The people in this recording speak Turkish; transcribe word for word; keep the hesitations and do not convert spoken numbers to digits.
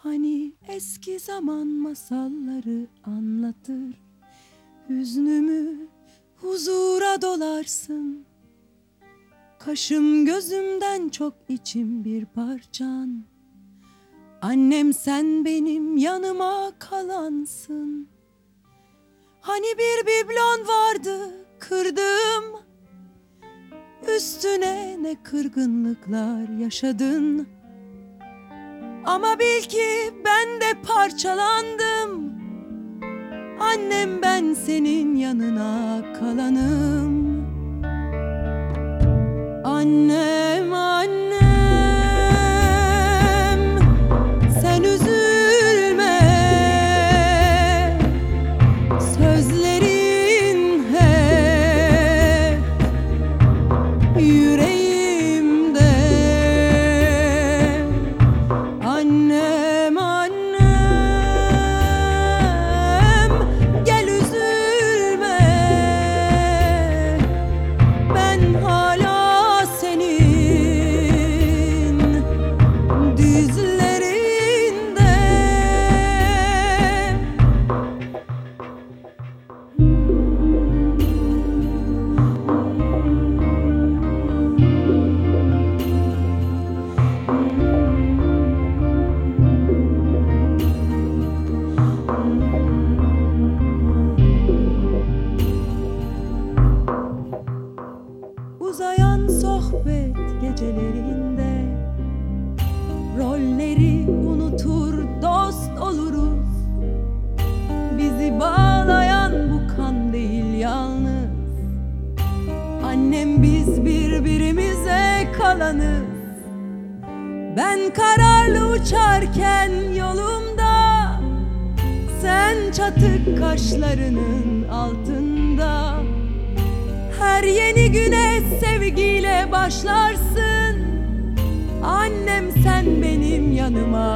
Hani eski zaman masalları anlatır, hüznümü huzura dolarsın. Kaşım gözümden çok içim bir parçan. Annem sen benim yanıma kalansın. Hani bir biblon vardı kırdım, üstüne ne kırgınlıklar yaşadın. Ama bil ki ben de parçalandım. Annem ben senin yanına kalanım. Annem, annem, sen üzülme. Sözlerin hep yüreğimde. Annem, annem, gel üzülme. Ben hala uzayan sohbet gecelerinde rolleri unutur dost oluruz. Bizi bağlayan bu kan değil yalnız. Annem biz birbirimize kalanız. Ben kararlı uçarken yolumda, sen çatık kaşlarının altında. Her yeni güne sevgiyle başlarsın. Annem sen benim yanıma